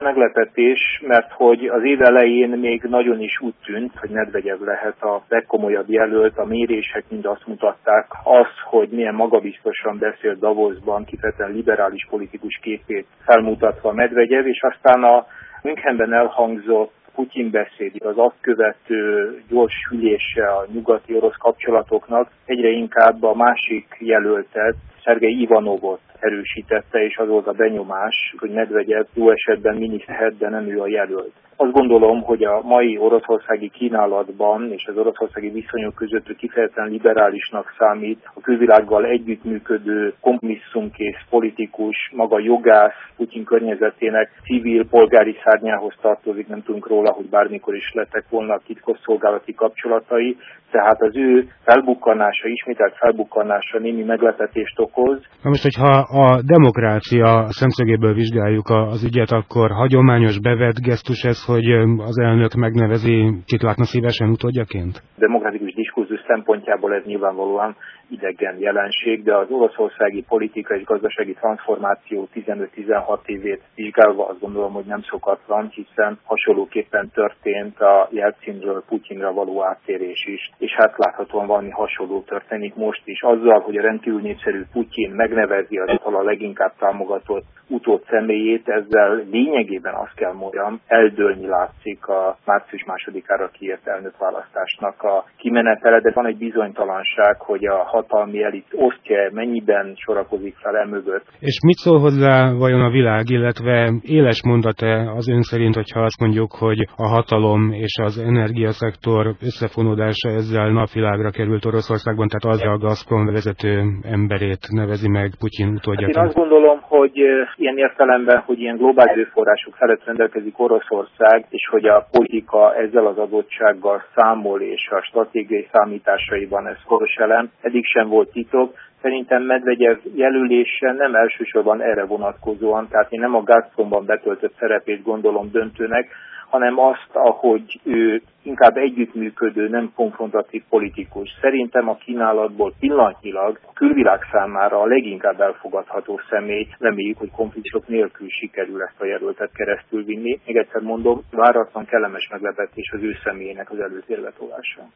Meglepetés, mert hogy az év elején még nagyon is úgy tűnt, hogy Medvegyev lehet a legkomolyabb jelölt, a mérések mind azt mutatták, hogy milyen magabiztosan beszél Davosban, kifejezetten liberális politikus képét felmutatva Medvegyev, és aztán a Münchenben elhangzott Putyin beszéd, az azt követő gyors hűlése a nyugati orosz kapcsolatoknak egyre inkább a másik jelöltet, Szergej Ivanovot erősítette, és az volt a benyomás, hogy Medvegyev jó esetben miniszter, de nem ő a jelölt. Azt gondolom, hogy a mai oroszországi kínálatban és az oroszországi viszonyok között ő kifejezetten liberálisnak számít, a külvilággal együttműködő, kompromisszumkész politikus, maga jogász, Putyin környezetének civil, polgári szárnyához tartozik, nem tudunk róla, hogy bármikor is lettek volna titkosszolgálati kapcsolatai, tehát az ő felbukkanása, ismételt felbukkanása némi meglepetést okoz. Na most, hogyha a demokrácia szemszögéből vizsgáljuk az ügyet, akkor hagyományos bevett gesztus ez, hogy az elnök megnevezi, kit látna szívesen utódjaként? Demokratikus diskurzus szempontjából ez nyilvánvalóan idegen jelenség, de az oroszországi politika és gazdasági transformáció 15-16 évét vizsgálva azt gondolom, hogy nem szokatlan, hiszen hasonlóképpen történt a Jelcinről Putyinra való áttérés is, és hát láthatóan valami hasonló történik most is. Azzal, hogy a rendkívül népszerű Putyin megnevezi az a leginkább támogatott utód személyét, ezzel lényegében azt kell mondjam, eldőlni látszik a március 2-ára kiírt elnökválasztásnak a kimenetele, de van egy bizonytalanság, hogy a hatalmi elit osztja, mennyiben sorakozik fel emögött. És mit szól hozzá vajon a világ, illetve éles mondat-e az ön szerint, hogyha azt mondjuk, hogy a hatalom és az energiaszektor összefonódása ezzel napvilágra került Oroszországban, tehát az a Gazprom vezető emberét nevezi meg Putyin utódjaként? Én azt gondolom, hogy ilyen értelemben, hogy ilyen globális erőforrások felett rendelkezik Oroszország, és hogy a politika ezzel az adottsággal számol, és a stratégiai számításaiban ez fontos elem, eddig sem volt titok. Szerintem Medvegyev jelölése nem elsősorban erre vonatkozóan, tehát én nem a Gazpromban betöltött szerepét gondolom döntőnek, hanem azt, ahogy ő inkább együttműködő, nem konfrontatív politikus. Szerintem a kínálatból pillanatnyilag a külvilág számára a leginkább elfogadható személy, reméljük, hogy konfliktusok nélkül sikerül ezt a jelöltet keresztül vinni. Még egyszer mondom, váratlan kellemes meglepetés az ő személyének az előtérbe tolása.